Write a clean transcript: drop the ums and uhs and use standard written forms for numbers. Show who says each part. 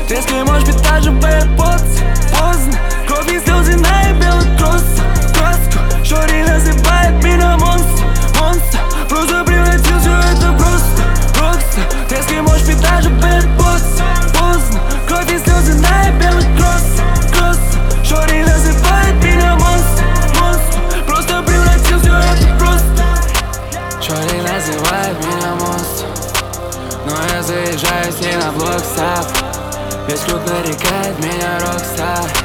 Speaker 1: Резко и может быть даже поздно. Кровь и слезы на ей белый краску. Шори называет меня монстр. Просто превратил все это просто. Резко и может быть даже поздно. Кровь и слезы на ей белый краску. Шори называет меня монстр. Просто превратил все это просто. Шори называет меня монстр. Но я заезжаю с ней на блокстап. Весь клуб нарекает меня рокстар.